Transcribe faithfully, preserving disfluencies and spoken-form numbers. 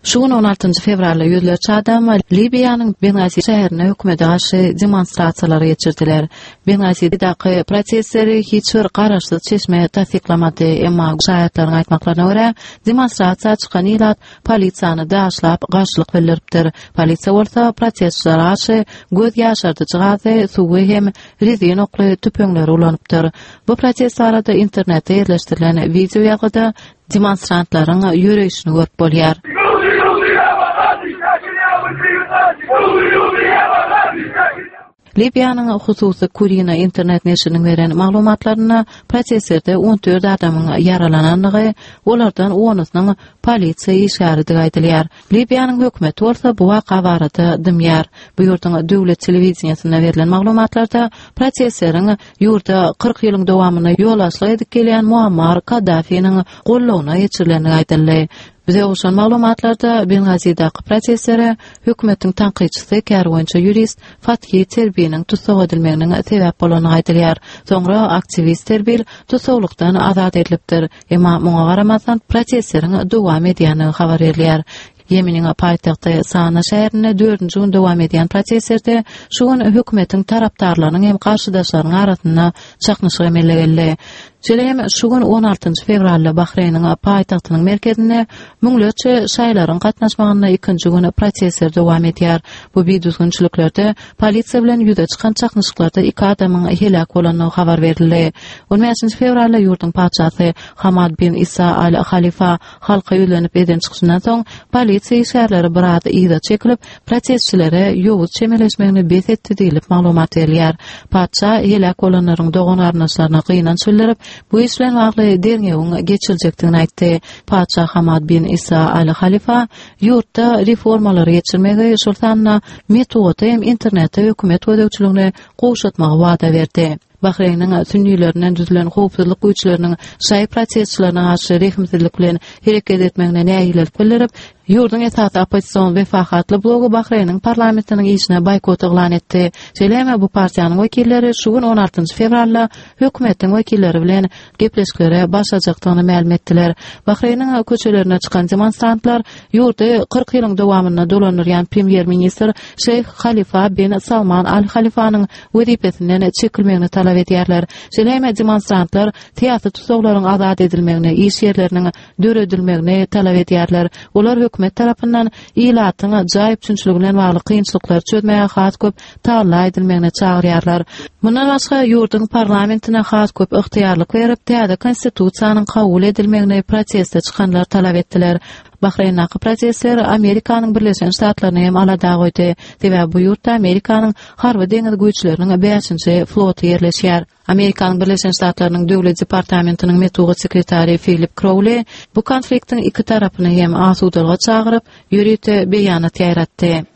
Şuň on altynjy fevralda ýüzlerçe adam Libiýanyň Benghazi şäherine hökümete garşy demonstrasiýalary geçirdiler. Benghazi'däki prosesleri hiç bir garaşsyz çeşme tasdiklamady, emma şahyatlaryň aýtmaklaryna görä, demonstrasiýa çykan ilat polisiýany daşlap garşylyk bildiripdir. Polisiýa bolsa prosesçilere garşy göz ýaşardyjy gazy, suwy hem rezin okly tüpeňleri ulanypdyr. Bu proses arada internetde ýerleşdirilen video ýagyda demonstrantlaryň ýürüýüşini görüp bolýar. Libyanyň hususy Kurina internet neşriniň beren maglumatlaryna proseserde on dört adamyň yaralananlygy, olardan onysynyň polisiýa işgäridi aýdylýar. Libyanyň hökümeti bolsa bu waka barada dymýar. Bu ýurtyň döwlet telewizionsyna berilen maglumatlarda proseslerin ýurda kırk ýylyň dowamyna ýol açlyk edip gelýän Muammar Kaddafiň gollawyna geçirileni aýdyldy. Bize oşan maglumatlarda Benghazi'daki proseslere hükümetin tanqidçisi kerwança jurist Fatih Terbiýanyň tutsak edilmeginiň sebäp bolany aýdylýar. Soňra aktivist Terbiýl tutsaklykdan azat edilipdir. Emma muňa garamasdan prosesleriň dowam edýäni habar berilýär. Yemeniň paýtagty Sana şäherinde dördünji gün dowam edýän proseserde şuň hökümetiň tarapdarlarynyň hem garşydaşlarynyň arasynda çaknyşyk emellegeldi. Şeýle şuň on altynjy fevralda Bahreýnyň paýtagtynyň merkezinde müňlerçe şaýlaryň gatnaşmagyna ikinji gün prosesler dowam edýär. Bu biýdüzgünçiliklerde polisiýa bilen ýüze çykan çaknyşyklarda iki adamyň helak bolanyny habar berildi. on beşinji fevralda ýurtyň padşasy Hamad bin Isa al-Khalifa halka ýölenip eden çykyşyndan soň polisiýa işgärleri bir az ýyda çekilip prosesçilere ýowuz çemeleşmegini bes etdi diýilip maglumat berilýär. Padşa helak bolanlaryň dogan arnaşlaryna gynanç bildirip bu iş bilen bagly derňegiň geçiljekdigini aýtdy. Padşah Hamad bin Isa al-Khalifa ýurtda reformalary geçirmegi şoltanna metody hem internetde hökümet ödegçiligine goşutmagy wada berdi. Bahreýnyň sünniýlerinden düzülen howpsuzlyk güýçleriniň şaý prosesçilerine garşy rehimsizlik bilen hereket etmegine näýilik bildirip, ýurduň esas opposision wefahatly blogu Bahreýnyň parlamentiniň işine boykot eglan etdi. Şeýle bu partiýanyň wekilleri şuň on altynjy fevralda hökümetiň wekilleri bilen gepleşiklere başlajakdygyny ma'lum etdiler. Bahreýnyň köçelerine çykan demonstrantlar ýurda kırk ýylyň dowamyna dolanýan premier ministr Şeyh Khalifa bin Salman al-Khalifanyň wezipesinden çekilmegini talap edýärler. Şeýle demonstrantlar teatr tutsaklaryň azat edilmegini, iş ýerleriniň döredilmegini talap edýärler. Olar hökümet tarapyndan ilatyň jaýyp çünçüligi bilen bagly kynçylyklar çözmäge has köp taýla edilmegine çagyrýarlar. Mundan başga ýurtyň parlamentine has köp ygtyýarlyk berip, täze konstitusiýanyň kabul edilmegine prosesde çykanlar talap etdiler. Bahreýndaky prosesler Amerikanyň Birleşen Ştatlaryna hem alada goýdy. Sebäbi bu ýurtda Amerikanyň harby deňiz güýçleriniň beşinji floty ýerleşýär. Amerikanyň Birleşen Ştatlarynyň döwlet departamentiniň metody sekretary Philip Crowley bu konfliktiň iki tarapyny hem asudalyga çagyryp ýürüýte beýanat ýaratdy.